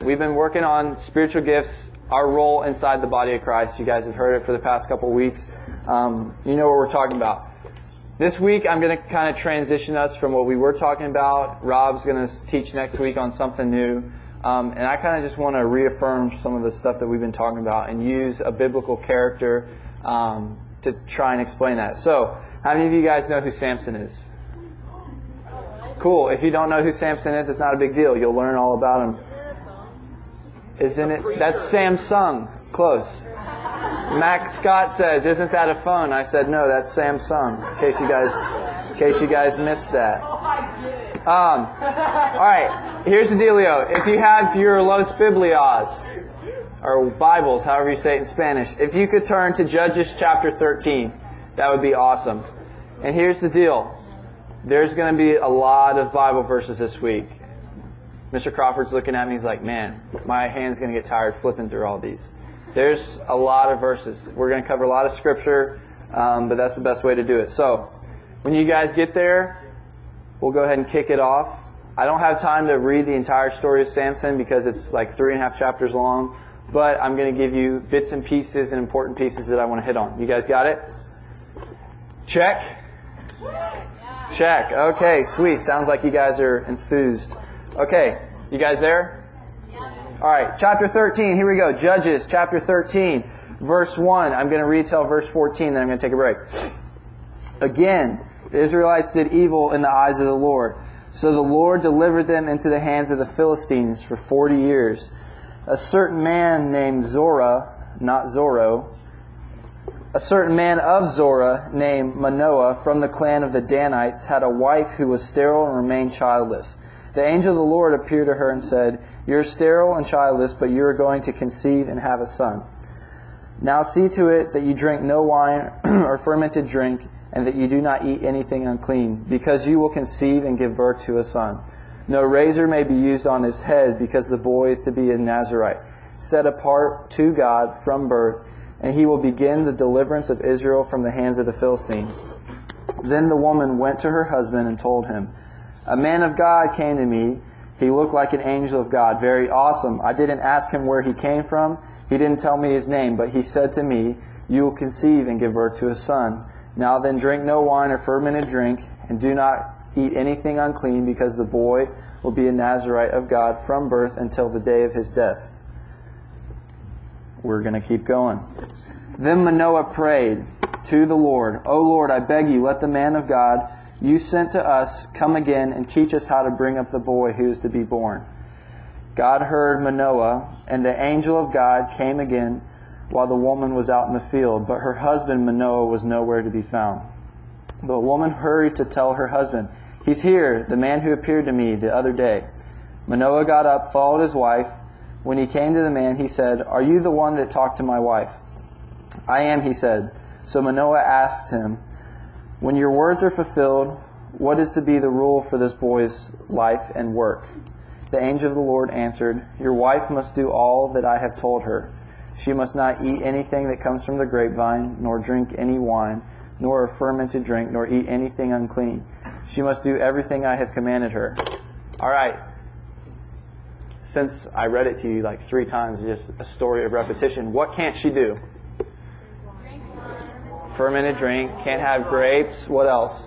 We've been working on spiritual gifts, our role inside the body of Christ. You guys have heard it for the past couple weeks. You know what we're talking about. This week, I'm going to kind of transition us from what we were talking about. Rob's going to teach next week on something new. And I kind of just want to reaffirm some of the stuff that we've been talking about and use a biblical character to try and explain that. So, how many of you guys know who Samson is? Cool. If you don't know who Samson is, it's not a big deal. You'll learn all about him. Isn't it? That's Samsung. Close. Max Scott says, "Isn't that a phone?" I said, "No, that's Samsung." In case you guys missed that. All right. Here's the dealio. If you have your Los Biblias or Bibles, however you say it in Spanish, if you could turn to Judges chapter 13, that would be awesome. And here's the deal. There's going to be a lot of Bible verses this week. Mr. Crawford's looking at me. He's like, "Man, my hand's going to get tired flipping through all these." There's a lot of verses. We're going to cover a lot of Scripture, but that's the best way to do it. So, when you guys get there, we'll go ahead and kick it off. I don't have time to read the entire story of Samson because it's like 3.5 chapters long, but I'm going to give you bits and pieces and important pieces that I want to hit on. You guys got it? Check? Check. Okay, sweet. Sounds like you guys are enthused. Okay, you guys there? All right, chapter 13. Here we go. Judges, chapter 13, verse 1. I'm going to read till verse 14, then I'm going to take a break. Again, the Israelites did evil in the eyes of the Lord. So the Lord delivered them into the hands of the Philistines for 40 years. A certain man named Zorah, not Zorro, a certain man of Zorah named Manoah from the clan of the Danites had a wife who was sterile and remained childless. The angel of the Lord appeared to her and said, "You're sterile and childless, but you are going to conceive and have a son. Now see to it that you drink no wine or fermented drink, and that you do not eat anything unclean, because you will conceive and give birth to a son. No razor may be used on his head, because the boy is to be a Nazirite, set apart to God from birth, and he will begin the deliverance of Israel from the hands of the Philistines." Then the woman went to her husband and told him, "A man of God came to me. He looked like an angel of God, very awesome. I didn't ask him where he came from. He didn't tell me his name, but he said to me, 'You will conceive and give birth to a son. Now then drink no wine or fermented drink, and do not eat anything unclean, because the boy will be a Nazirite of God from birth until the day of his death.'" We're going to keep going. Then Manoah prayed to the Lord, "O Lord, I beg you, let the man of God you sent to us come again and teach us how to bring up the boy who is to be born." God heard Manoah, and the angel of God came again while the woman was out in the field, but her husband Manoah was nowhere to be found. The woman hurried to tell her husband, "He's here, the man who appeared to me the other day." Manoah got up, followed his wife. When he came to the man, he said, "Are you the one that talked to my wife?" "I am," he said. So Manoah asked him, "When your words are fulfilled, what is to be the rule for this boy's life and work?" The angel of the Lord answered, "Your wife must do all that I have told her. She must not eat anything that comes from the grapevine, nor drink any wine, nor a fermented drink, nor eat anything unclean. She must do everything I have commanded her." All right. Since I read it to you like 3 times, just a story of repetition, what can't she do? Fermented drink, can't have grapes. What else?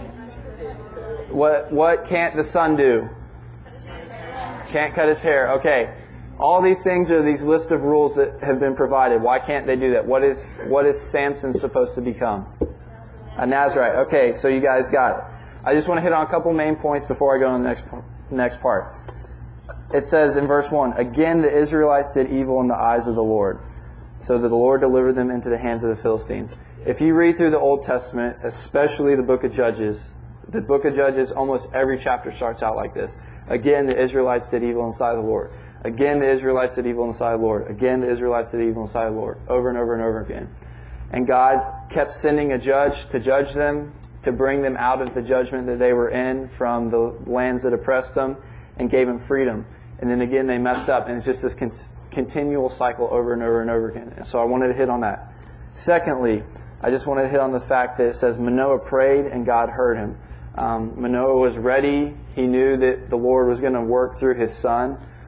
What can't the son do? Can't cut his hair. Okay. All these things are these list of rules that have been provided. Why can't they do that? What is Samson supposed to become? A Nazirite. Okay, so you guys got it. I just want to hit on a couple main points before I go on the next part. It says in verse 1, "Again the Israelites did evil in the eyes of the Lord, so that the Lord delivered them into the hands of the Philistines." If you read through the Old Testament, especially the book of Judges, almost every chapter starts out like this. Again, the Israelites did evil in the sight of the Lord. Again, the Israelites did evil in the sight of the Lord. Again, the Israelites did evil in the sight of the Lord. Over and over and over again. And God kept sending a judge to judge them, to bring them out of the judgment that they were in from the lands that oppressed them, and gave them freedom. And then again, they messed up. And it's just this continual cycle over and over and over again. And so I wanted to hit on that. Secondly, I just wanted to hit on the fact that it says Manoah prayed and God heard him. Manoah was ready. He knew that the Lord was going to work through his son.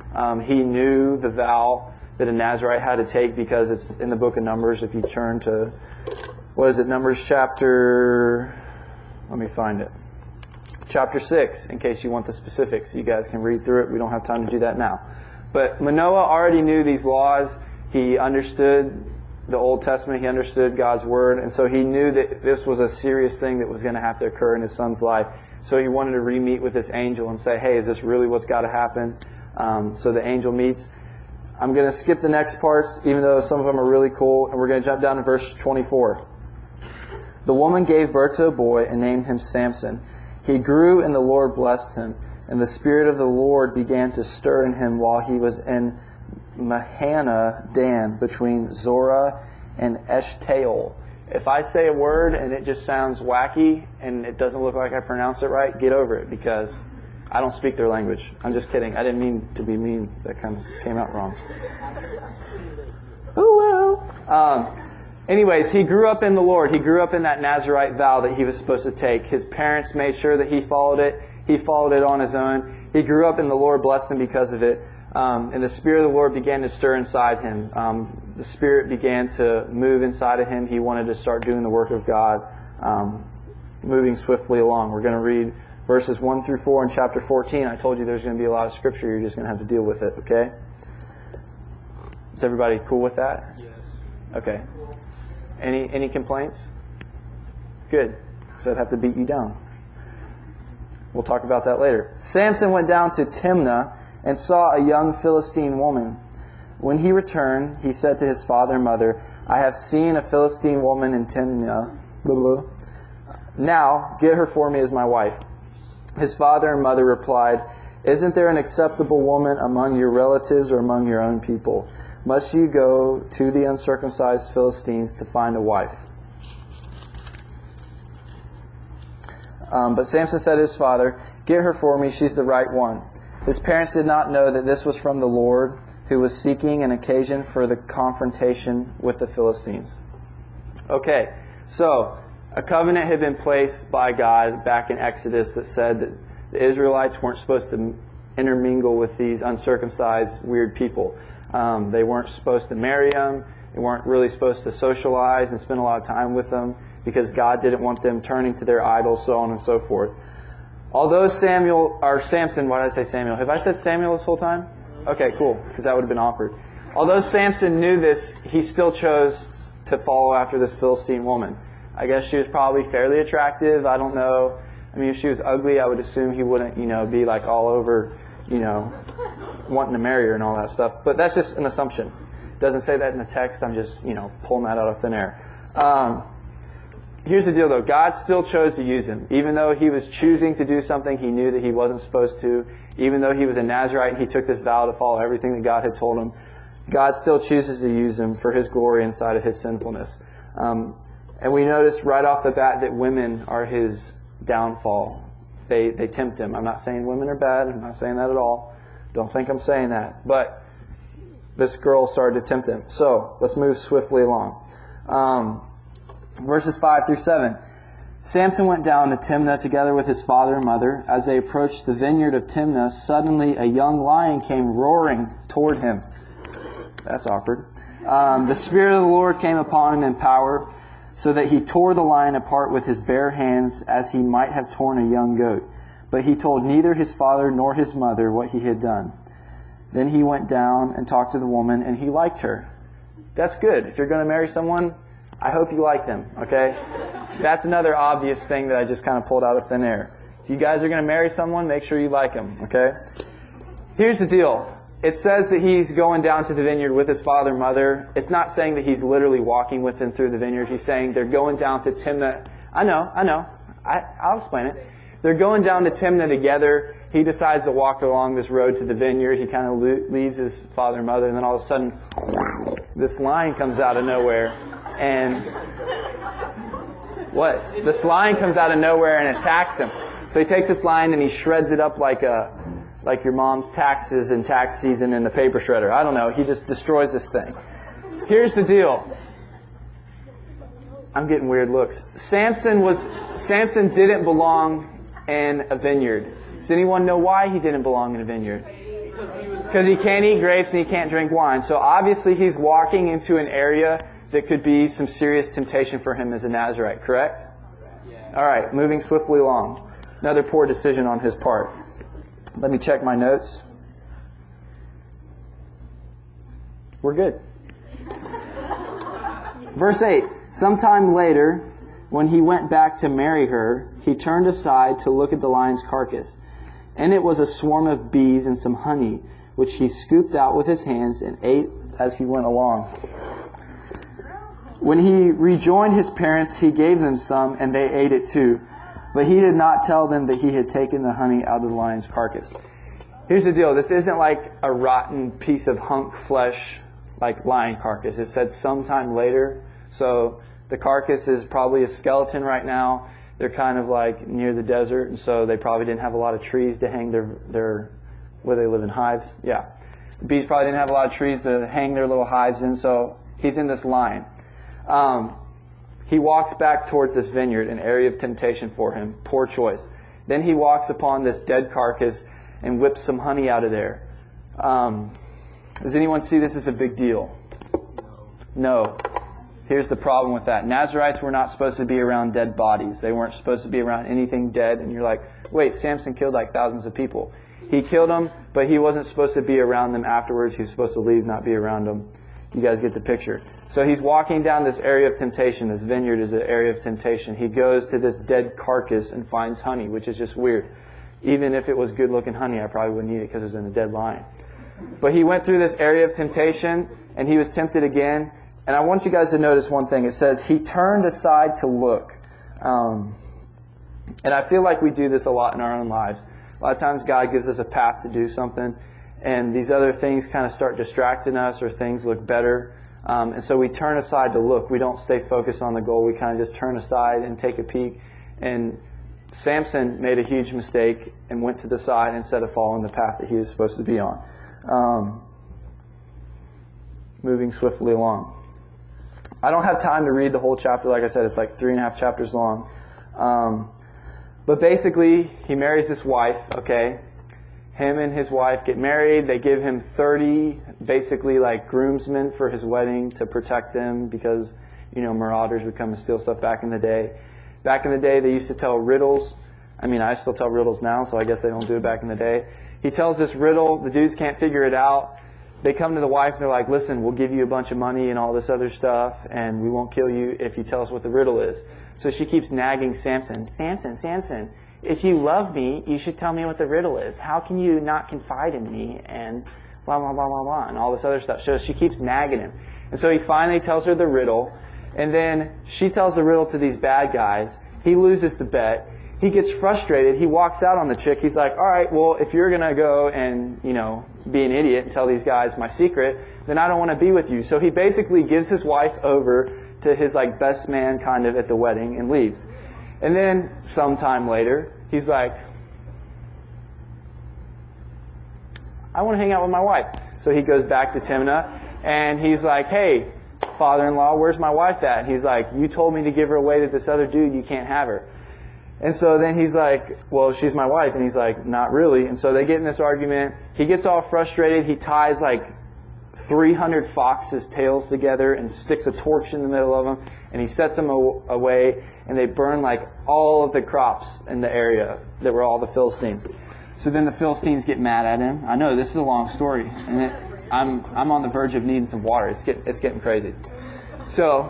He knew the vow that a Nazirite had to take because it's in the book of Numbers. If you turn to, Numbers chapter, let me find it. Chapter 6, in case you want the specifics. You guys can read through it. We don't have time to do that now. But Manoah already knew these laws. He understood the Old Testament. He understood God's Word. And so he knew that this was a serious thing that was going to have to occur in his son's life. So he wanted to re-meet with this angel and say, hey, is this really what's got to happen? So the angel meets. I'm going to skip the next parts, even though some of them are really cool. And we're going to jump down to verse 24. The woman gave birth to a boy and named him Samson. He grew, and the Lord blessed him. And the Spirit of the Lord began to stir in him while he was in Mahaneh Dan, between Zorah and Eshtaol. If I say a word and it just sounds wacky and it doesn't look like I pronounced it right, get over it, because I don't speak their language. I'm just kidding. I didn't mean to be mean. That kind of came out wrong. Oh well. Anyways, he grew up in the Lord. He grew up in that Nazirite vow that he was supposed to take. His parents made sure that he followed it. He followed it on his own. He grew up in the Lord, blessed him because of it. And the Spirit of the Lord began to stir inside him. The Spirit began to move inside of him. He wanted to start doing the work of God, moving swiftly along. We're going to read verses 1 through 4 in chapter 14. I told you there's going to be a lot of scripture. You're just going to have to deal with it, okay? Is everybody cool with that? Yes. Okay. Any complaints? Good. Because I'd have to beat you down. We'll talk about that later. Samson went down to Timnah and saw a young Philistine woman. When he returned, he said to his father and mother, I have seen a Philistine woman in Timnah. Blah, blah. Now, get her for me as my wife. His father and mother replied, Isn't there an acceptable woman among your relatives or among your own people? Must you go to the uncircumcised Philistines to find a wife? But Samson said to his father, Get her for me, she's the right one. His parents did not know that this was from the Lord, who was seeking an occasion for the confrontation with the Philistines. Okay, so a covenant had been placed by God back in Exodus that said that the Israelites weren't supposed to intermingle with these uncircumcised, weird people. They weren't supposed to marry them. They weren't really supposed to socialize and spend a lot of time with them because God didn't want them turning to their idols, so on and so forth. Although Samson, why did I say Samuel? Have I said Samuel this whole time? Okay, cool, because that would have been awkward. Although Samson knew this, he still chose to follow after this Philistine woman. I guess she was probably fairly attractive. I don't know. I mean, if she was ugly, I would assume he wouldn't, be like all over, wanting to marry her and all that stuff. But that's just an assumption. It doesn't say that in the text. I'm just, pulling that out of thin air. Here's the deal, though. God still chose to use him. Even though he was choosing to do something he knew that he wasn't supposed to, even though he was a Nazirite and he took this vow to follow everything that God had told him, God still chooses to use him for his glory inside of his sinfulness. And we notice right off the bat that women are his downfall. They tempt him. I'm not saying women are bad. I'm not saying that at all. Don't think I'm saying that. But this girl started to tempt him. So let's move swiftly along. Verses 5 through 7. Samson went down to Timnah together with his father and mother. As they approached the vineyard of Timnah, suddenly a young lion came roaring toward him. That's awkward. The Spirit of the Lord came upon him in power, so that he tore the lion apart with his bare hands as he might have torn a young goat. But he told neither his father nor his mother what he had done. Then he went down and talked to the woman, and he liked her. That's good. If you're going to marry someone, I hope you like them, okay? That's another obvious thing that I just kind of pulled out of thin air. If you guys are going to marry someone, make sure you like them, okay? Here's the deal. It says that he's going down to the vineyard with his father and mother. It's not saying that he's literally walking with them through the vineyard. He's saying they're going down to Timnah. I know. I'll explain it. They're going down to Timnah together. He decides to walk along this road to the vineyard. He kind of leaves his father and mother, and then all of a sudden, this lion comes out of nowhere. And what? This lion comes out of nowhere and attacks him. So he takes this lion and he shreds it up like your mom's taxes in tax season in the paper shredder. I don't know. He just destroys this thing. Here's the deal. I'm getting weird looks. Samson didn't belong in a vineyard. Does anyone know why he didn't belong in a vineyard? Because he can't eat grapes and he can't drink wine. So obviously he's walking into an area that could be some serious temptation for him as a Nazirite, correct? All right, moving swiftly along. Another poor decision on his part. Let me check my notes. We're good. Verse 8. Sometime later, when he went back to marry her, he turned aside to look at the lion's carcass. And it was a swarm of bees and some honey, which he scooped out with his hands and ate as he went along. When he rejoined his parents, he gave them some, and they ate it too. But he did not tell them that he had taken the honey out of the lion's carcass. Here's the deal. This isn't like a rotten piece of hunk flesh like lion carcass. It said sometime later. So the carcass is probably a skeleton right now. They're kind of like near the desert, and so they probably didn't have a lot of trees to hang their where they live in hives. Yeah. The bees probably didn't have a lot of trees to hang their little hives in, so he's in this lion. He walks back towards this vineyard, an area of temptation for him. Poor choice. Then he walks upon this dead carcass and whips some honey out of there. Does anyone see this as a big deal? No. Here's the problem with that. Nazirites were not supposed to be around dead bodies. They weren't supposed to be around anything dead. And you're like, wait, Samson killed like thousands of people. He killed them, but he wasn't supposed to be around them afterwards. He was supposed to leave, not be around them. You guys get the picture. So he's walking down this area of temptation. This vineyard is an area of temptation. He goes to this dead carcass and finds honey, which is just weird. Even if it was good-looking honey, I probably wouldn't eat it because it was in a dead lion. But he went through this area of temptation, and he was tempted again. And I want you guys to notice one thing. It says, he turned aside to look. And I feel like we do this a lot in our own lives. A lot of times God gives us a path to do something, and these other things kind of start distracting us, or things look better. And so we turn aside to look. We don't stay focused on the goal. We kind of just turn aside and take a peek. And Samson made a huge mistake and went to the side instead of following the path that he was supposed to be on. Moving swiftly along. I don't have time to read the whole chapter. Like I said, it's like 3.5 chapters long. But basically, he marries this wife, okay? Him and his wife get married. They give him 30, basically like groomsmen for his wedding to protect them because, you know, marauders would come and steal stuff back in the day. Back in the day, they used to tell riddles. I mean, I still tell riddles now, so I guess they don't do it back in the day. He tells this riddle. The dudes can't figure it out. They come to the wife and they're like, listen, we'll give you a bunch of money and all this other stuff, and we won't kill you if you tell us what the riddle is. So she keeps nagging Samson. Samson, if you love me, you should tell me what the riddle is. How can you not confide in me? And blah, blah, blah, blah, blah, and all this other stuff. So she keeps nagging him. And so he finally tells her the riddle, and then she tells the riddle to these bad guys. He loses the bet. He gets frustrated. He walks out on the chick. He's like, all right, well, if you're going to go and, you know, be an idiot and tell these guys my secret, then I don't want to be with you. So he basically gives his wife over to his, like, best man kind of at the wedding and leaves. And then sometime later, he's like, I want to hang out with my wife. So he goes back to Timnah and he's like, hey, father-in-law, where's my wife at? And he's like, you told me to give her away to this other dude. You can't have her. And so then he's like, well, she's my wife. And he's like, not really. And so they get in this argument. He gets all frustrated. He ties like 300 foxes' tails together and sticks a torch in the middle of them. And he sets them away. And they burn like all of the crops in the area that were all the Philistines. So then the Philistines get mad at him. I know, this is a long story. And I'm on the verge of needing some water. It's getting crazy. So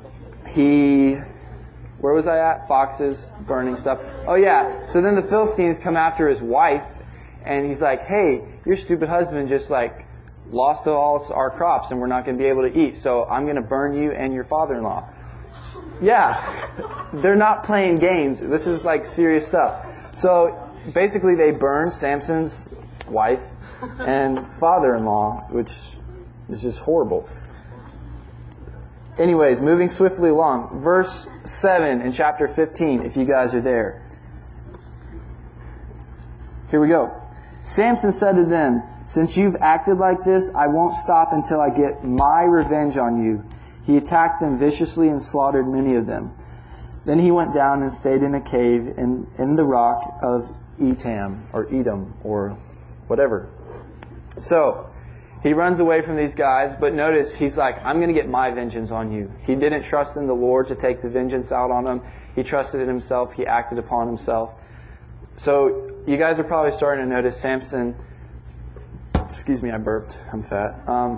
where was I at? Foxes, burning stuff. Oh yeah. So then the Philistines come after his wife, and he's like, hey, your stupid husband just like lost all our crops and we're not going to be able to eat. So I'm going to burn you and your father-in-law. Yeah. They're not playing games. This is like serious stuff. So basically they burn Samson's wife and father-in-law, which is just horrible. Anyways, moving swiftly along. Verse 7 in chapter 15, if you guys are there. Here we go. Samson said to them, since you've acted like this, I won't stop until I get my revenge on you. He attacked them viciously and slaughtered many of them. Then he went down and stayed in a cave in the rock of Etam, or Edom, or whatever. So he runs away from these guys, but notice he's like, I'm going to get my vengeance on you. He didn't trust in the Lord to take the vengeance out on them. He trusted in himself. He acted upon himself. So you guys are probably starting to notice Samson. Excuse me, I burped. I'm fat.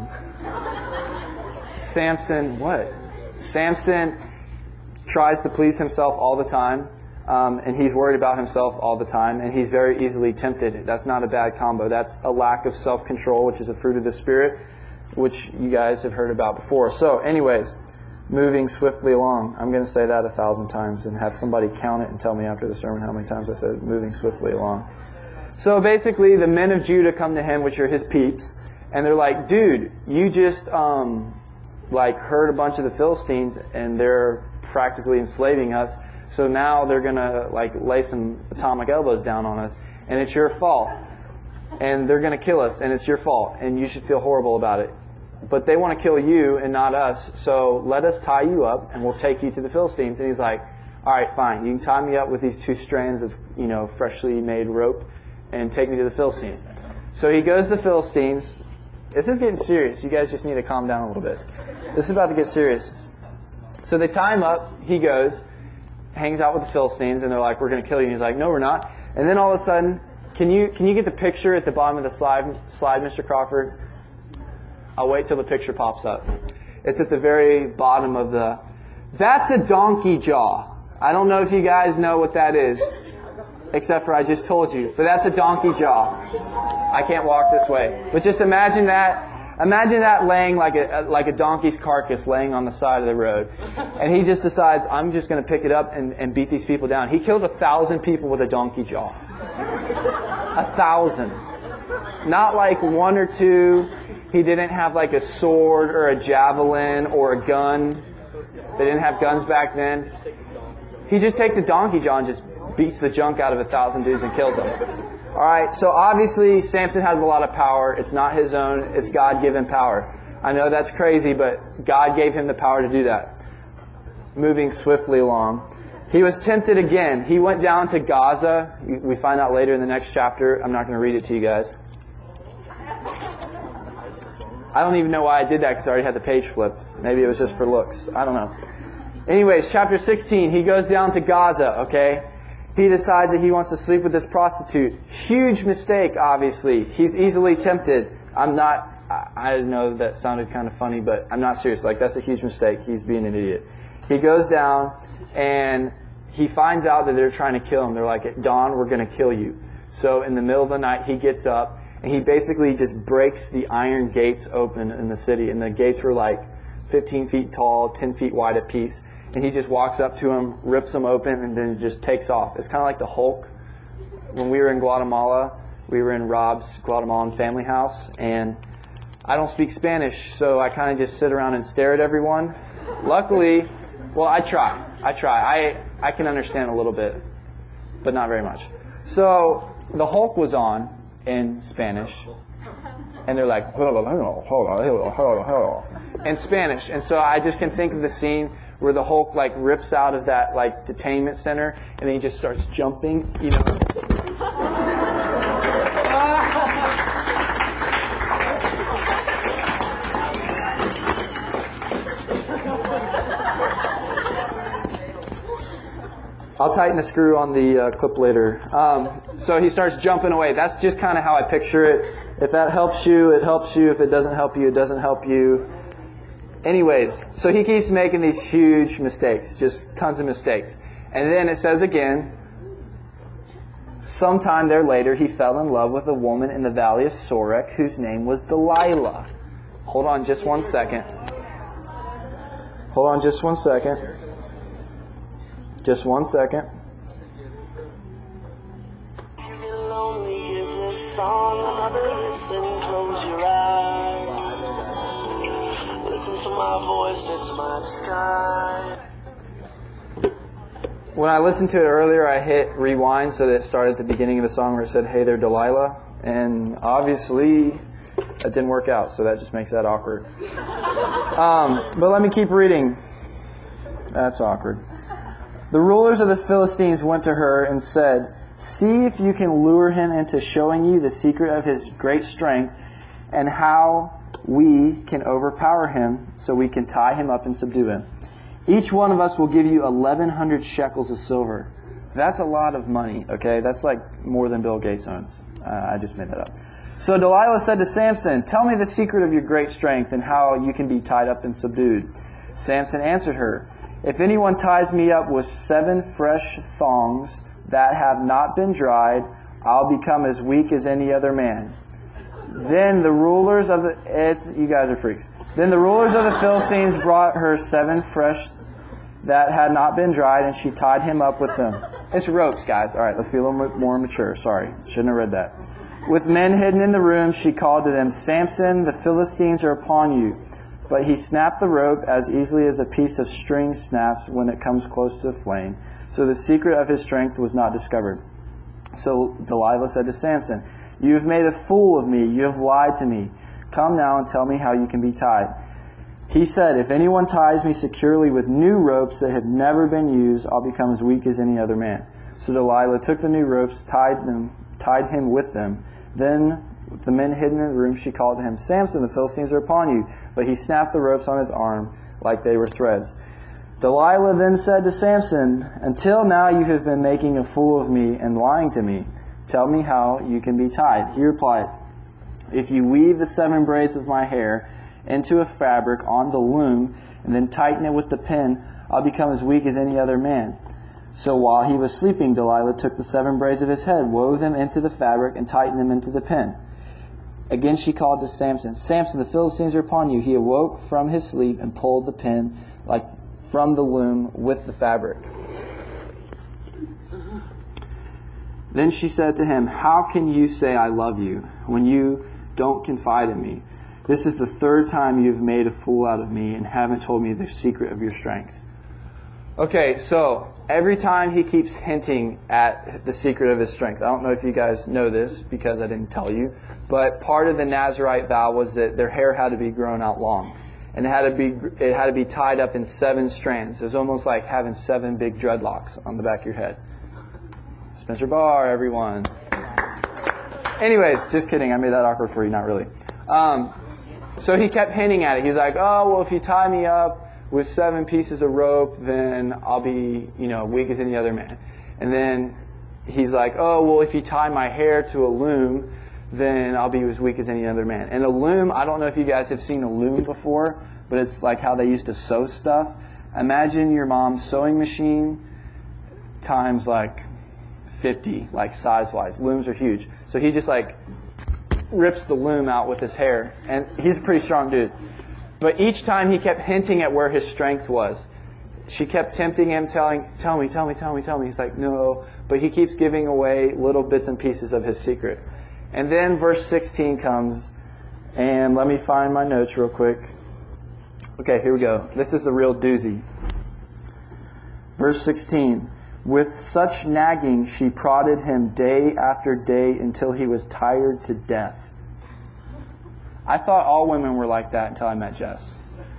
Samson tries to please himself all the time, and he's worried about himself all the time, and he's very easily tempted. That's not a bad combo. That's a lack of self-control, which is a fruit of the Spirit, which you guys have heard about before. So anyways, moving swiftly along. I'm going to say that 1,000 times and have somebody count it and tell me after the sermon how many times I said moving swiftly along. So basically, the men of Judah come to him, which are his peeps, and they're like, dude, you just hurt a bunch of the Philistines, and they're practically enslaving us. So now they're going to lay some atomic elbows down on us, and it's your fault. And they're going to kill us, and it's your fault, and you should feel horrible about it. But they want to kill you and not us, so let us tie you up, and we'll take you to the Philistines. And he's like, all right, fine. You can tie me up with these 2 strands of freshly made rope and take me to the Philistines. So he goes to the Philistines. This is getting serious. You guys just need to calm down a little bit. This is about to get serious. So they tie him up. He goes, hangs out with the Philistines, and they're like, we're going to kill you. And he's like, no, we're not. And then all of a sudden, can you get the picture at the bottom of the slide, Mr. Crawford? I'll wait till the picture pops up. It's at the very bottom of the... That's a donkey jaw. I don't know if you guys know what that is, except for I just told you. But that's a donkey jaw. I can't walk this way. But just imagine that. Imagine that laying like a donkey's carcass laying on the side of the road. And he just decides, I'm just going to pick it up and beat these people down. He killed 1,000 people with a donkey jaw. 1,000. Not like 1 or 2. He didn't have a sword or a javelin or a gun. They didn't have guns back then. He just takes a donkey jaw and just beats the junk out of 1,000 dudes and kills them. Alright, so obviously Samson has a lot of power. It's not his own. It's God-given power. I know that's crazy, but God gave him the power to do that. Moving swiftly along. He was tempted again. He went down to Gaza. We find out later in the next chapter. I'm not going to read it to you guys. I don't even know why I did that because I already had the page flipped. Maybe it was just for looks. I don't know. Anyways, chapter 16, he goes down to Gaza, okay? He decides that he wants to sleep with this prostitute. Huge mistake, obviously. He's easily tempted. I know that sounded kind of funny, but I'm not serious. That's a huge mistake. He's being an idiot. He goes down, and he finds out that they're trying to kill him. They're like, at dawn, we're going to kill you. So in the middle of the night, he gets up, and he basically just breaks the iron gates open in the city. And the gates were 15 feet tall, 10 feet wide a piece. And he just walks up to him, rips them open, and then just takes off. It's kind of like the Hulk. When we were in Guatemala, we were in Rob's Guatemalan family house, and I don't speak Spanish, so I kind of just sit around and stare at everyone. Luckily, well, I try. I can understand a little bit, but not very much. So the Hulk was on in Spanish, and they're like, in Spanish. And so I just can think of the scene where the Hulk rips out of that detainment center, and then he just starts jumping, I'll tighten the screw on the clip later. So he starts jumping away. That's just kind of how I picture it. If that helps you, it helps you. If it doesn't help you, it doesn't help you. Anyways, so he keeps making these huge mistakes, just tons of mistakes. And then it says again, sometime there later, he fell in love with a woman in the valley of Sorek whose name was Delilah. Hold on just one second. Just one second. When I listened to it earlier, I hit rewind so that it started at the beginning of the song where it said, "Hey there, Delilah." And obviously, that didn't work out, so that just makes that awkward. But let me keep reading. That's awkward. The rulers of the Philistines went to her and said, "See if you can lure him into showing you the secret of his great strength and how we can overpower him so we can tie him up and subdue him. Each one of us will give you 1,100 shekels of silver. That's a lot of money, okay? That's like more than Bill Gates owns. I just made that up. So Delilah said to Samson, "Tell me the secret of your great strength and how you can be tied up and subdued." Samson answered her, "If anyone ties me up with 7 fresh thongs that have not been dried, I'll become as weak as any other man." Then the rulers of the... you guys are freaks. Then the rulers of the Philistines brought her 7 fresh that had not been dried, and she tied him up with them. It's ropes, guys. All right, let's be a little bit more mature. Sorry, shouldn't have read that. With men hidden in the room, she called to them, "Samson, the Philistines are upon you." But he snapped the rope as easily as a piece of string snaps when it comes close to the flame. So the secret of his strength was not discovered. So Delilah said to Samson, "You have made a fool of me. You have lied to me. Come now and tell me how you can be tied." He said, "If anyone ties me securely with new ropes that have never been used, I'll become as weak as any other man." So Delilah took the new ropes, tied him with them. Then, with the men hidden in the room, she called to him, "Samson, the Philistines are upon you." But he snapped the ropes on his arm like they were threads. Delilah then said to Samson, "Until now you have been making a fool of me and lying to me. Tell me how you can be tied." He replied, "If you weave the 7 braids of my hair into a fabric on the loom and then tighten it with the pin, I'll become as weak as any other man." So while he was sleeping, Delilah took the 7 braids of his head, wove them into the fabric, and tightened them into the pin. Again she called to Samson, "Samson, the Philistines are upon you." He awoke from his sleep and pulled the pin like from the loom with the fabric. Then she said to him, "How can you say I love you when you don't confide in me? This is the 3rd time you have made a fool out of me and haven't told me the secret of your strength." Okay, so every time he keeps hinting at the secret of his strength. I don't know if you guys know this because I didn't tell you, but part of the Nazirite vow was that their hair had to be grown out long. And it had to be tied up in 7 strands. It was almost like having 7 big dreadlocks on the back of your head. Spencer Barr, everyone. Anyways, just kidding. I made that awkward for you. Not really. So he kept hinting at it. He's like, "Oh, well, if you tie me up with 7 pieces of rope, then I'll be, weak as any other man." And then he's like, "Oh, well, if you tie my hair to a loom, then I'll be as weak as any other man." And a loom, I don't know if you guys have seen a loom before, but it's like how they used to sew stuff. Imagine your mom's sewing machine times like 50, like size-wise. Looms are huge. So he just like rips the loom out with his hair. And he's a pretty strong dude. But each time he kept hinting at where his strength was. She kept tempting him, tell me. He's like, "No." But he keeps giving away little bits and pieces of his secret. And then verse 16 comes. And let me find my notes real quick. Okay, here we go. This is a real doozy. Verse 16. With such nagging, she prodded him day after day until he was tired to death. I thought all women were like that until I met Jess.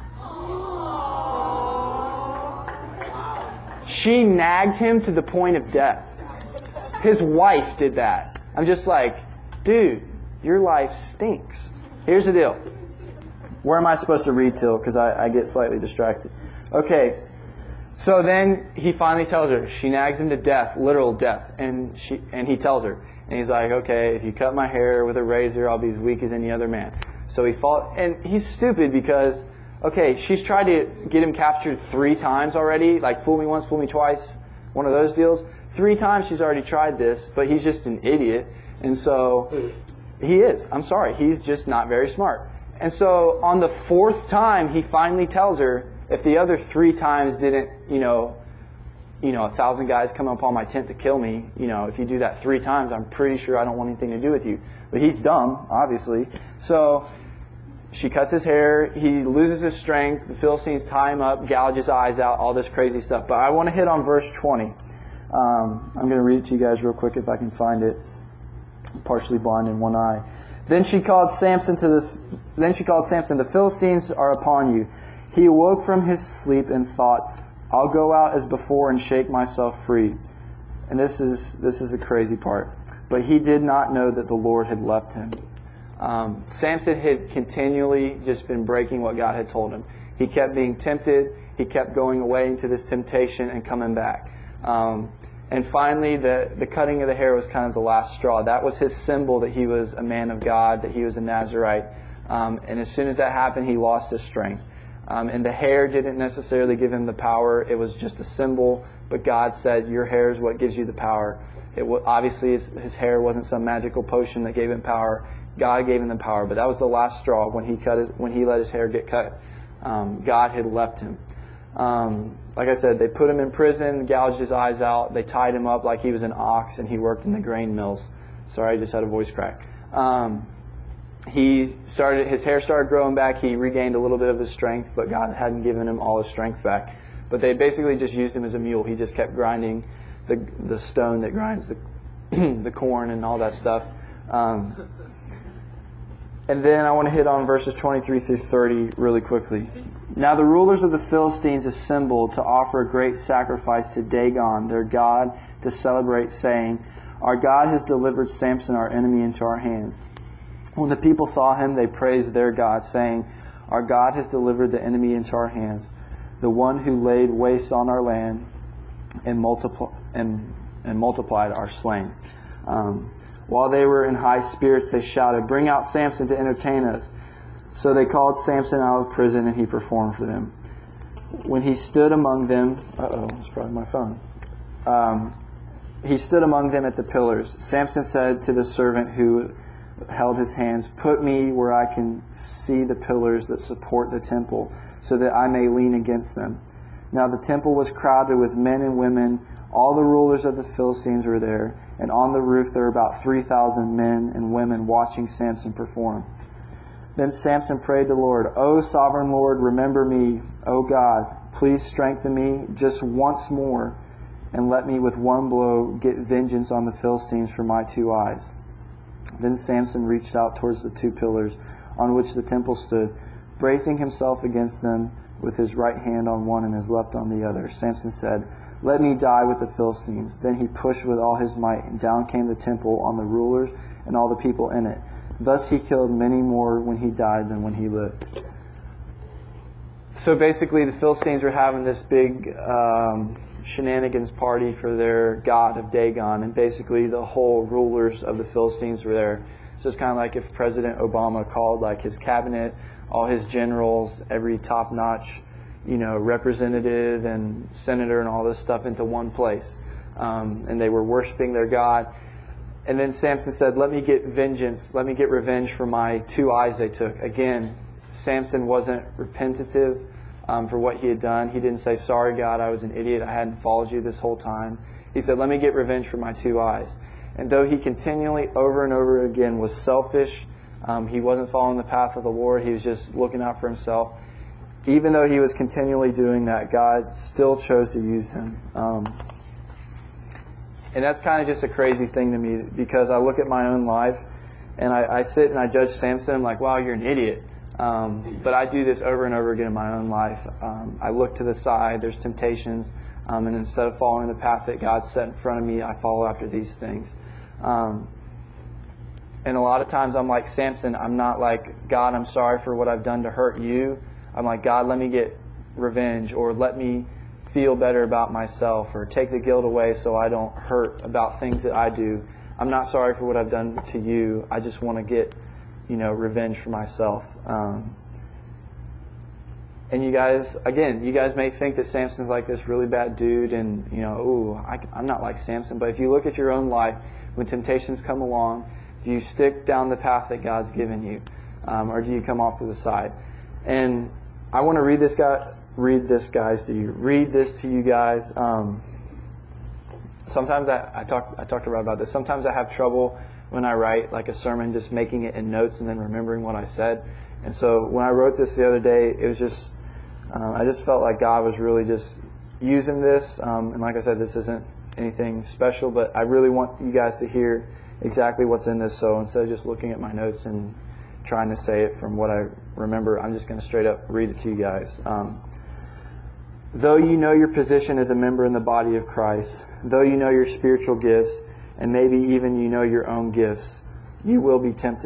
She nagged him to the point of death. His wife did that. I'm just like, dude, your life stinks. Here's the deal. Where am I supposed to read till? Because I get slightly distracted. Okay. So then he finally tells her. She nags him to death, literal death. And he tells her. And he's like, "Okay, if you cut my hair with a razor, I'll be as weak as any other man." So he fought. And he's stupid because, okay, she's tried to get him captured 3 times already. Like, fool me once, fool me twice. One of those deals. 3 times she's already tried this. But he's just an idiot. And so he is. I'm sorry. He's just not very smart. And so on the 4th time, he finally tells her, if the other 3 times didn't, 1,000 guys come up on my tent to kill me, if you do that 3 times, I'm pretty sure I don't want anything to do with you. But he's dumb, obviously. So she cuts his hair. He loses his strength. The Philistines tie him up, gouge his eyes out, all this crazy stuff. But I want to hit on verse 20. I'm going to read it to you guys real quick if I can find it. I'm partially blind in one eye. Then she called Samson, "The Philistines are upon you." He awoke from his sleep and thought, "I'll go out as before and shake myself free." And this is the crazy part. But he did not know that the Lord had left him. Samson had continually just been breaking what God had told him. He kept being tempted. He kept going away into this temptation and coming back. And finally, the cutting of the hair was kind of the last straw. That was his symbol that he was a man of God, that he was a Nazirite. And as soon as that happened, he lost his strength. And the hair didn't necessarily give him the power. It was just a symbol. But God said, your hair is what gives you the power. Obviously, his hair wasn't some magical potion that gave him power. God gave him the power. But that was the last straw when he let his hair get cut. God had left him. Like I said, they put him in prison, gouged his eyes out. They tied him up like he was an ox, and he worked in the grain mills. Sorry, I just had a voice crack. His hair started growing back. He regained a little bit of his strength, but God hadn't given him all his strength back. But they basically just used him as a mule. He just kept grinding the stone that grinds the corn and all that stuff. And then I want to hit on verses 23 through 30 really quickly. Now the rulers of the Philistines assembled to offer a great sacrifice to Dagon, their god, to celebrate, saying, our God has delivered Samson, our enemy, into our hands. When the people saw him, they praised their God, saying, our God has delivered the enemy into our hands, the one who laid waste on our land and multiplied our slain. While they were in high spirits, they shouted, bring out Samson to entertain us. So they called Samson out of prison, and he performed for them. When he stood among them, it's probably my phone. He stood among them at the pillars. Samson said to the servant who held his hands, put me where I can see the pillars that support the temple, so that I may lean against them. Now the temple was crowded with men and women. All the rulers of the Philistines were there, and on the roof there were about 3,000 men and women watching Samson perform. Then Samson prayed to the Lord, O sovereign Lord, remember me, O God, please strengthen me just once more, and let me with one blow get vengeance on the Philistines for my 2 eyes. Then Samson reached out towards the 2 pillars on which the temple stood, bracing himself against them with his right hand on one and his left on the other. Samson said, let me die with the Philistines. Then he pushed with all his might, and down came the temple on the rulers and all the people in it. Thus he killed many more when he died than when he lived. So basically the Philistines were having this big shenanigans party for their god of Dagon, and basically the whole rulers of the Philistines were there. So it's kind of like if President Obama called like his cabinet, all his generals, every top-notch, representative and senator and all this stuff into one place. And they were worshiping their god. And then Samson said, let me get vengeance. Let me get revenge for my 2 eyes they took. Again, Samson wasn't repentative for what he had done. He didn't say, sorry, God, I was an idiot. I hadn't followed you this whole time. He said, let me get revenge for my 2 eyes. And though he continually, over and over again, was selfish, he wasn't following the path of the Lord. He was just looking out for himself. Even though he was continually doing that, God still chose to use him. And that's kind of just a crazy thing to me, because I look at my own life and I sit and I judge Samson. I'm like, wow, you're an idiot. But I do this over and over again in my own life. I look to the side, there's temptations, and instead of following the path that God set in front of me, I follow after these things. And a lot of times I'm like Samson. I'm not like, God, I'm sorry for what I've done to hurt you. I'm like, God, let me get revenge, or let me feel better about myself, or take the guilt away so I don't hurt about things that I do. I'm not sorry for what I've done to you. I just want to get, revenge for myself. And you guys may think that Samson's like this really bad dude, and, I'm not like Samson. But if you look at your own life, when temptations come along, do you stick down the path that God's given you? Or do you come off to the side? And I want to read this to you guys. Sometimes I talk to Rob about this. Sometimes I have trouble when I write like a sermon, just making it in notes and then remembering what I said. And so when I wrote this the other day, it was just, I just felt like God was really just using this. And like I said, this isn't anything special, but I really want you guys to hear exactly what's in this. So instead of just looking at my notes and trying to say it from what I remember, I'm just going to straight up read it to you guys. Though you know your position as a member in the body of Christ, though you know your spiritual gifts, and maybe even you know your own gifts, you will be tempted.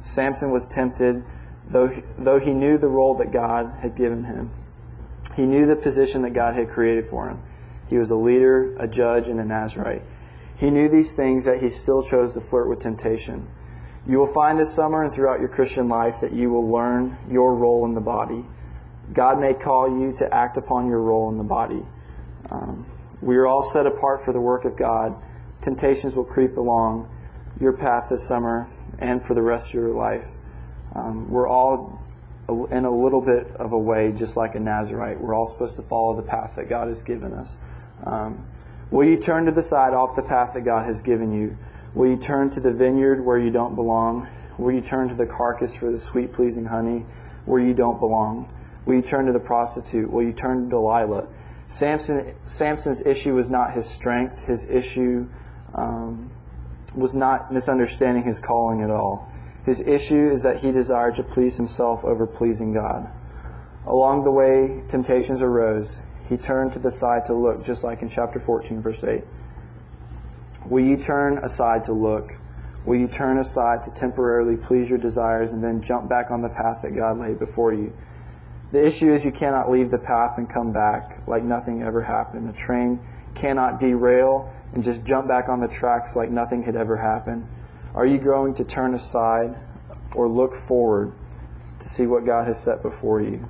Samson was tempted, though he knew the role that God had given him. He knew the position that God had created for him. He was a leader, a judge, and a Nazirite. He knew these things, that he still chose to flirt with temptation. You will find this summer and throughout your Christian life that you will learn your role in the body. God may call you to act upon your role in the body. We are all set apart for the work of God. Temptations will creep along your path this summer and for the rest of your life. We're all in a little bit of a way, just like a Nazirite. We're all supposed to follow the path that God has given us. Will you turn to the side off the path that God has given you? Will you turn to the vineyard where you don't belong? Will you turn to the carcass for the sweet, pleasing honey where you don't belong? Will you turn to the prostitute? Will you turn to Delilah? Samson's issue was not his strength. His issue was not misunderstanding his calling at all. His issue is that he desired to please himself over pleasing God. Along the way, temptations arose. He turned to the side to look, just like in chapter 14, verse 8. Will you turn aside to look? Will you turn aside to temporarily please your desires and then jump back on the path that God laid before you? The issue is you cannot leave the path and come back like nothing ever happened. A train cannot derail and just jump back on the tracks like nothing had ever happened. Are you going to turn aside or look forward to see what God has set before you?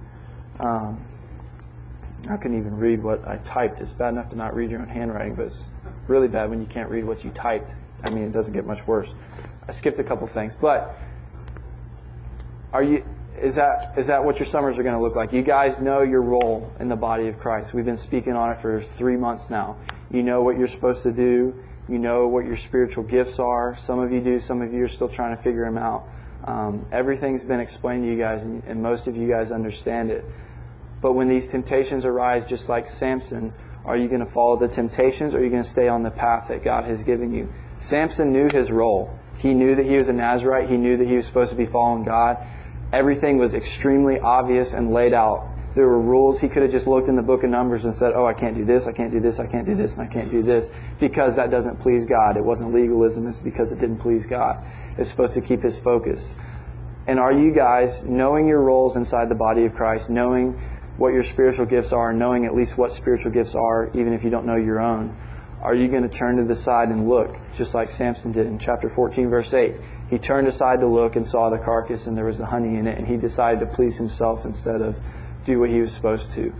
I couldn't even read what I typed. It's bad enough to not read your own handwriting, but it's really bad when you can't read what you typed. I mean, it doesn't get much worse. I skipped a couple things, but is that what your summers are going to look like? You guys know your role in the body of Christ. We've been speaking on it for 3 months now. You know what you're supposed to do. You know what your spiritual gifts are. Some of you do. Some of you are still trying to figure them out. Everything's been explained to you guys, and most of you guys understand it. But when these temptations arise, just like Samson, are you going to follow the temptations, or are you going to stay on the path that God has given you? Samson knew his role. He knew that he was a Nazirite. He knew that he was supposed to be following God. Everything was extremely obvious and laid out. There were rules. He could have just looked in the book of Numbers and said, oh, I can't do this, I can't do this, I can't do this, and I can't do this, because that doesn't please God. It wasn't legalism. It's because it didn't please God. It's supposed to keep his focus. And are you guys, knowing your roles inside the body of Christ, knowing what your spiritual gifts are, knowing at least what spiritual gifts are, even if you don't know your own, are you going to turn to the side and look, just like Samson did in chapter 14, verse 8? He turned aside to look and saw the carcass, and there was the honey in it, and he decided to please himself instead of do what he was supposed to.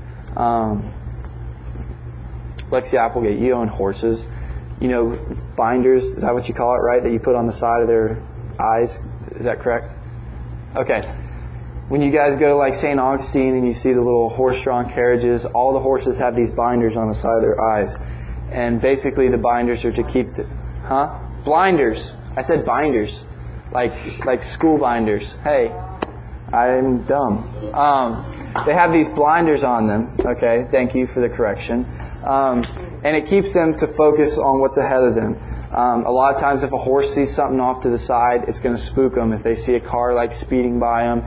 Lexi Applegate, you own horses. You know, binders, is that what you call it, right? That you put on the side of their eyes? Is that correct? Okay. When you guys go to like St. Augustine and you see the little horse-drawn carriages, all the horses have these binders on the side of their eyes. And basically the binders are to keep the... Blinders. I said binders. Like school binders. Hey, I'm dumb. They have these blinders on them. Okay, thank you for the correction. And it keeps them to focus on what's ahead of them. A lot of times if a horse sees something off to the side, it's going to spook them. If they see a car like speeding by them,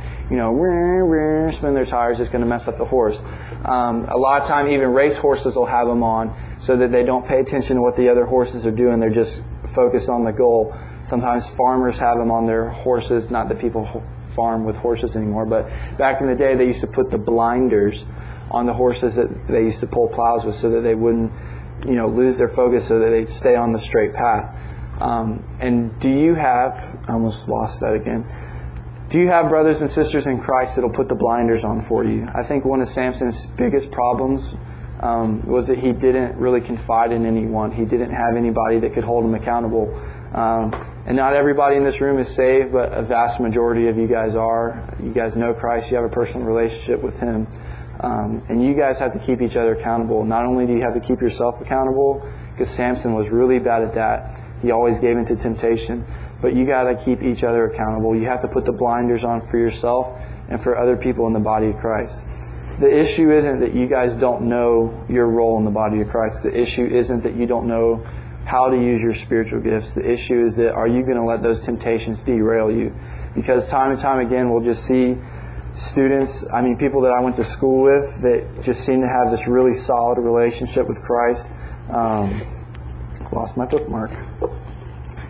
spin their tires, it's going to mess up the horse. A lot of time even race horses will have them on so that they don't pay attention to what the other horses are doing. They're just focused on the goal. Sometimes farmers have them on their horses, not that people farm with horses anymore, but back in the day they used to put the blinders on the horses that they used to pull plows with so that they wouldn't lose their focus, so that they'd stay on the straight path. And do you have, I almost lost that again, do you have brothers and sisters in Christ that'll put the blinders on for you? I think one of Samson's biggest problems was that he didn't really confide in anyone. He didn't have anybody that could hold him accountable. And not everybody in this room is saved, but a vast majority of you guys are. You guys know Christ. You have a personal relationship with Him. And you guys have to keep each other accountable. Not only do you have to keep yourself accountable, because Samson was really bad at that. He always gave into temptation. But you got to keep each other accountable. You have to put the blinders on for yourself and for other people in the body of Christ. The issue isn't that you guys don't know your role in the body of Christ. The issue isn't that you don't know how to use your spiritual gifts. The issue is that are you going to let those temptations derail you? Because time and time again we'll just see students, people that I went to school with that just seem to have this really solid relationship with Christ. Lost my bookmark.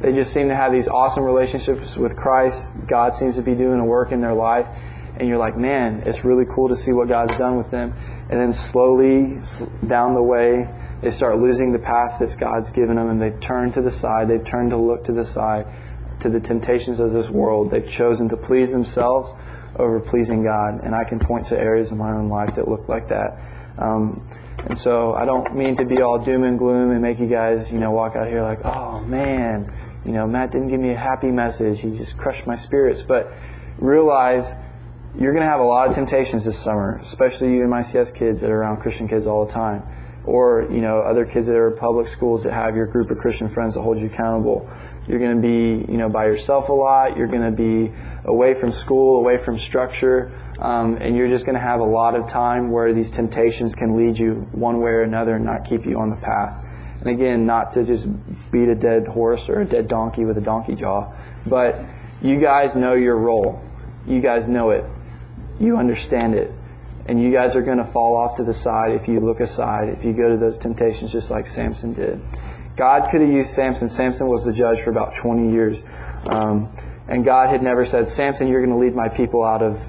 They just seem to have these awesome relationships with Christ. God seems to be doing a work in their life. And you're like, man, it's really cool to see what God's done with them. And then slowly down the way, they start losing the path that God's given them, and they turn to the side. They've turned to look to the side, to the temptations of this world. They've chosen to please themselves over pleasing God. And I can point to areas in my own life that look like that. And so I don't mean to be all doom and gloom and make you guys, walk out here like, oh man, Matt didn't give me a happy message. He just crushed my spirits. But realize you're going to have a lot of temptations this summer, especially you MICS kids that are around Christian kids all the time. Or, other kids that are in public schools that have your group of Christian friends that hold you accountable. You're going to be, by yourself a lot. You're going to be away from school, away from structure. And you're just going to have a lot of time where these temptations can lead you one way or another and not keep you on the path. And again, not to just beat a dead horse or a dead donkey with a donkey jaw. But you guys know your role. You guys know it. You understand it. And you guys are going to fall off to the side if you look aside, if you go to those temptations just like Samson did. God could have used Samson. Samson was the judge for about 20 years. And God had never said, Samson, you're going to lead my people out of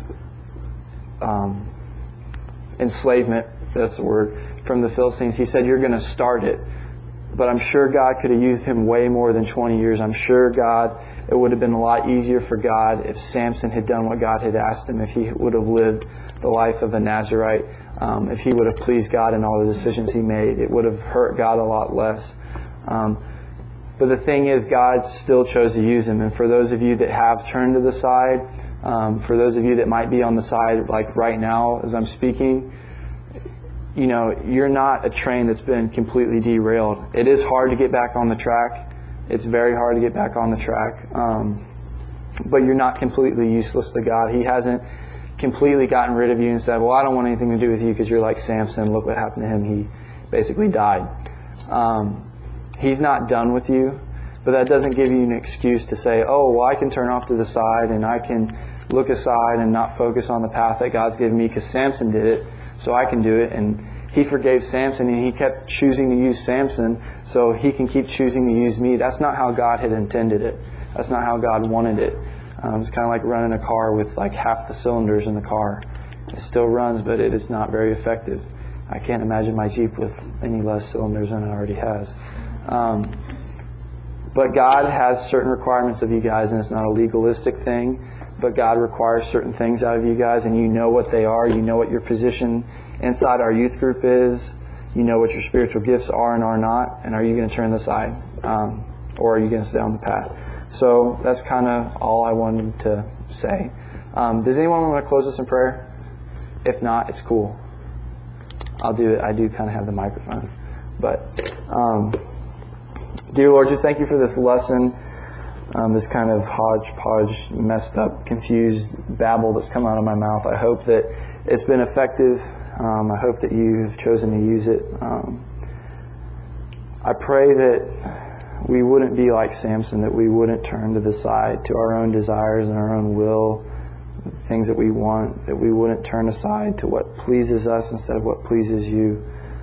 enslavement, that's the word, from the Philistines. He said, you're going to start it. But I'm sure God could have used him way more than 20 years. I'm sure it would have been a lot easier for God if Samson had done what God had asked him, if he would have lived the life of a Nazirite, if he would have pleased God in all the decisions he made. It would have hurt God a lot less. But the thing is, God still chose to use him. And for those of you that have turned to the side, for those of you that might be on the side like right now as I'm speaking, you're not a train that's been completely derailed. It is hard to get back on the track. It's very hard to get back on the track. But you're not completely useless to God. He hasn't completely gotten rid of you and said, well, I don't want anything to do with you because you're like Samson. Look what happened to him. He basically died. He's not done with you. But that doesn't give you an excuse to say, oh, well, I can turn off to the side and I can look aside and not focus on the path that God's given me because Samson did it, so I can do it. And he forgave Samson and he kept choosing to use Samson so he can keep choosing to use me. That's not how God had intended it. That's not how God wanted it. It's kind of like running a car with like half the cylinders in the car. It still runs, but it is not very effective. I can't imagine my Jeep with any less cylinders than it already has. But God has certain requirements of you guys, and it's not a legalistic thing. But God requires certain things out of you guys, and you know what they are. You know what your position inside our youth group is. You know what your spiritual gifts are and are not. And are you going to turn aside? Or are you going to stay on the path? So that's kind of all I wanted to say. Does anyone want to close us in prayer? If not, it's cool. I'll do it. I do kind of have the microphone. But, dear Lord, just thank you for this lesson. This kind of hodgepodge, messed up, confused babble that's come out of my mouth. I hope that it's been effective. I hope that you've chosen to use it. I pray that we wouldn't be like Samson, that we wouldn't turn to the side to our own desires and our own will, the things that we want, that we wouldn't turn aside to what pleases us instead of what pleases you.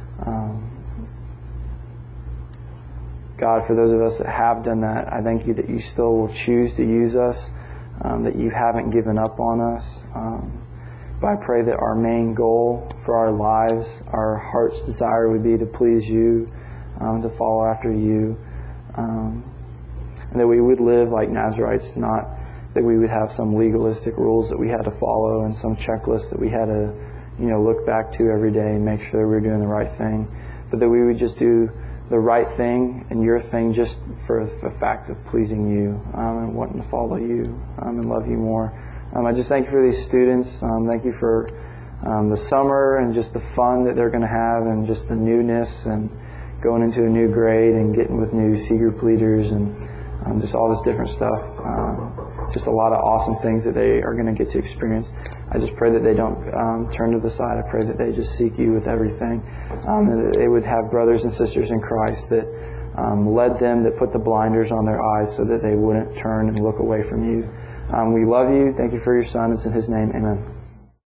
God, for those of us that have done that, I thank you that you still will choose to use us, that you haven't given up on us. But I pray that our main goal for our lives, our heart's desire would be to please you, to follow after you, and that we would live like Nazirites, not that we would have some legalistic rules that we had to follow and some checklist that we had to, look back to every day and make sure that we were doing the right thing, but that we would just do the right thing and your thing just for the fact of pleasing you and wanting to follow you and love you more. I just thank you for these students. Thank you for the summer and just the fun that they're going to have and just the newness and going into a new grade and getting with new C group leaders and just all this different stuff. Just a lot of awesome things that they are going to get to experience. I just pray that they don't turn to the side. I pray that they just seek you with everything. And that they would have brothers and sisters in Christ that led them, that put the blinders on their eyes so that they wouldn't turn and look away from you. We love you. Thank you for your Son. It's in His name. Amen.